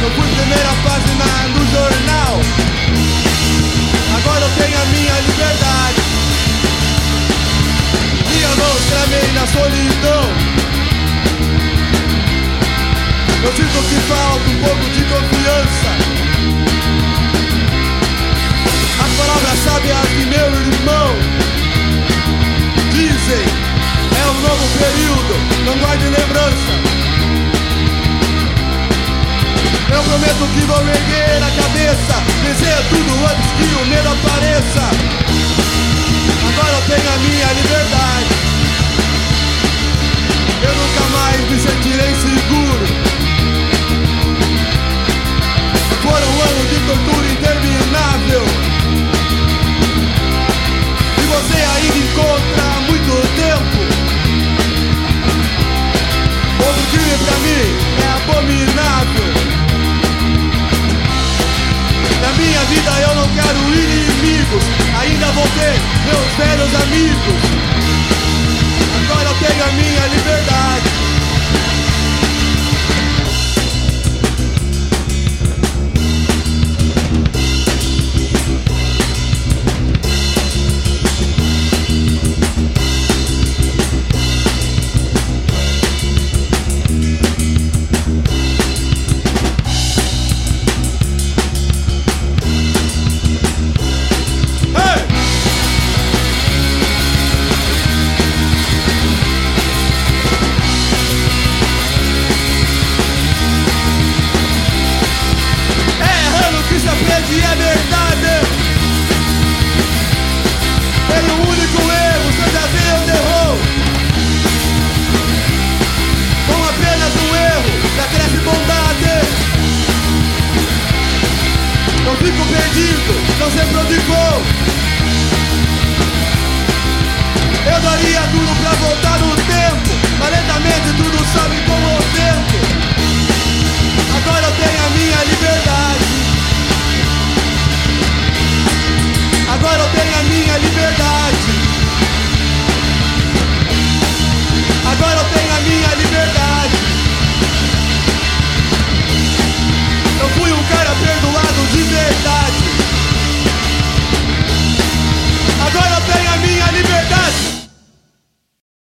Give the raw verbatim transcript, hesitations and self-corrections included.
Eu fui primeira página do jornal. Agora eu tenho a minha liberdade. Minha mão tramei na solidão. Eu sinto que falta um pouco de confiança. As palavras sábias de meu irmão dizem: é um novo período, não guarde lembrança. Eu prometo que vou erguer a cabeça, vencer tudo antes que o medo apareça. Agora eu tenho a minha liberdade. Eu nunca mais me sentirei seguro. Foram anos de tortura interminável. E você ainda encontra muito tempo. Outro crime pra mim é abominável. Na minha vida eu não quero inimigos. Ainda vou ter meus velhos amigos. Agora eu tenho a minha liberdade. E é verdade. Tem um único erro, você já vê onde errou. Com apenas um erro, já cresce bondade. Não fico perdido, não se prodigou. Eu daria tudo pra voltar no tempo.